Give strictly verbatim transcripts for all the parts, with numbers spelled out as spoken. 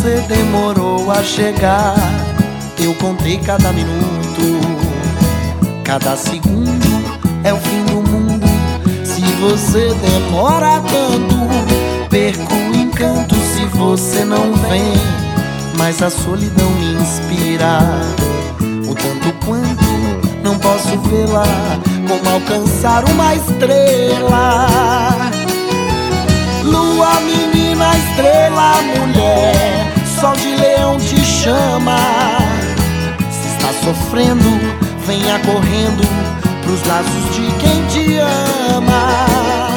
você demorou a chegar. Eu contei cada minuto, cada segundo é o fim do mundo. Se você demora tanto, perco o encanto se você não vem. Mas a solidão me inspira, o tanto quanto não posso vê-la, como alcançar uma estrela. Lua, menina, estrela, mulher, sol de leão te chama. Se está sofrendo, venha correndo pros braços de quem te ama.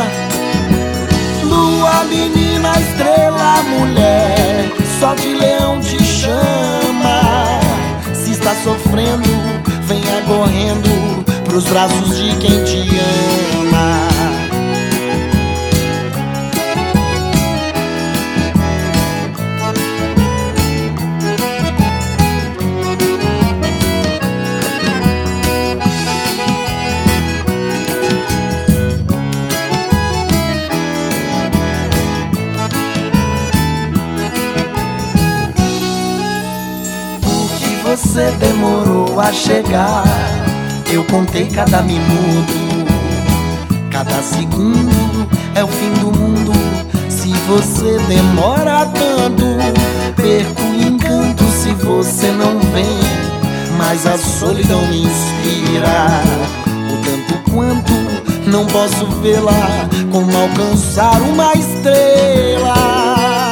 Lua, menina, estrela, mulher, sol de leão te chama. Se está sofrendo, venha correndo pros braços de quem te ama. Você demorou a chegar. Eu contei cada minuto, cada segundo é o fim do mundo. Se você demora tanto, perco o encanto se você não vem. Mas a solidão me inspira, o tanto quanto não posso vê-la, como alcançar uma estrela.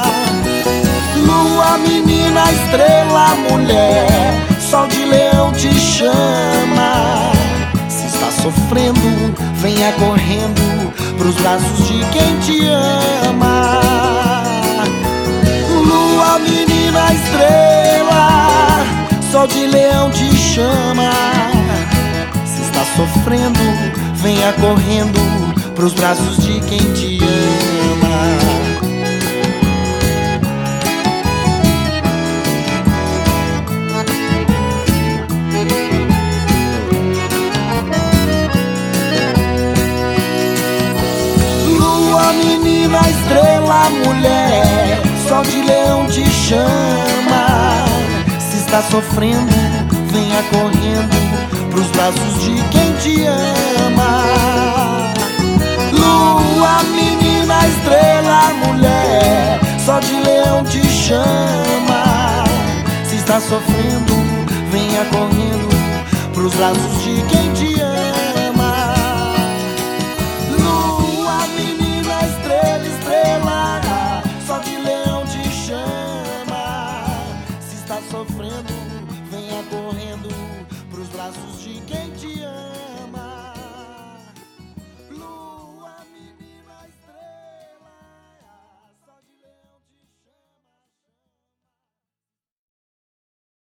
Lua, menina, estrela, mulher, sol de leão te chama. Se está sofrendo, venha correndo pros braços de quem te ama. Lua, menina, estrela, sol de leão te chama. Se está sofrendo, venha correndo pros braços de quem te ama. Menina, estrela, mulher, sol de leão te chama. Se está sofrendo, venha correndo pros braços de quem te ama. Lua, menina, estrela, mulher, sol de leão te chama. Se está sofrendo, venha correndo pros braços de quem